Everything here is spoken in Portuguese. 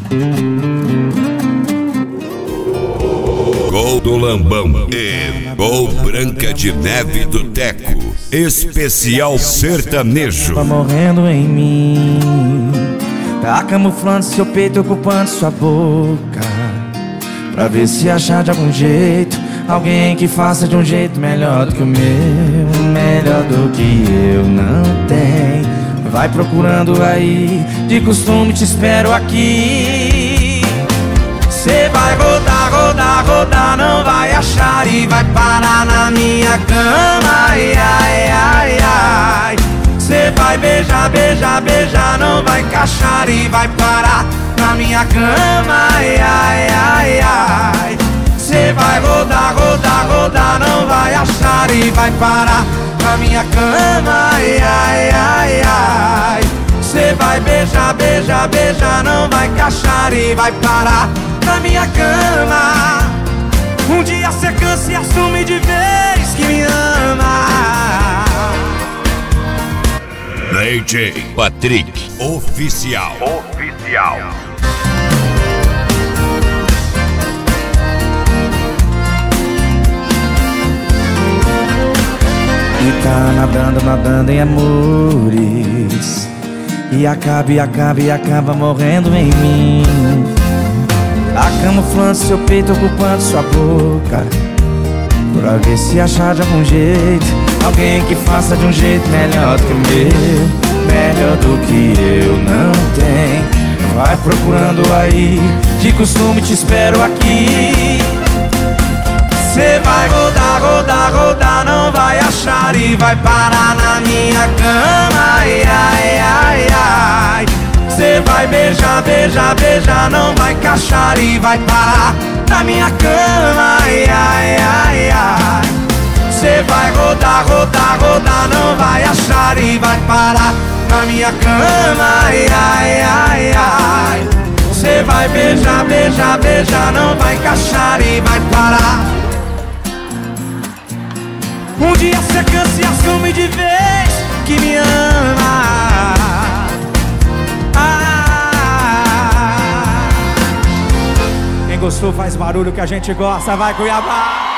Gol do Lambão e Gol Branca de Neve do Teco. Especial sertanejo. Tá morrendo em mim, tá camuflando seu peito, ocupando sua boca, pra ver se achar de algum jeito alguém que faça de um jeito melhor do que o meu, melhor do que eu não tenho. Vai procurando aí, de costume te espero aqui. Cê vai rodar, rodar, rodar, não vai achar e vai parar na minha cama. Ai, ai, ai, ai. Cê vai beijar, beijar, beijar, não vai encaixar e vai parar na minha cama. Ai, ai, ai, ai. Cê vai rodar, rodar, rodar, não vai achar e vai parar na minha cama. Ai, ai, ai, ai. Cê vai beijar, beijar, beijar, não vai encaixar e vai parar na minha cama. Um dia cê cansa e assume de vez que me ama. DJ Patrick Oficial. E tá nadando, nadando em amores, e acaba morrendo em mim. Tá camuflando seu peito, ocupando sua boca, pra ver se achar de algum jeito alguém que faça de um jeito melhor do que o meu, melhor do que eu não tenho. Vai procurando aí, de costume te espero aqui. Cê vai rodar, rodar, rodar, não vai achar e vai parar na minha cama. Ai, ai, ai, ai. Cê vai beijar, beijar, beijar, não vai encaixar e vai parar na minha cama. Ai, ai, ai, ai. Cê vai rodar, rodar, rodar, não vai achar e vai parar na minha cama. Ai, ai, ai, ai. Cê vai beijar, beijar, beijar, não vai encaixar e vai parar. Um dia cê cansa e assume de vez que me ama. Quem gostou faz barulho que a gente gosta, vai Cuiabá!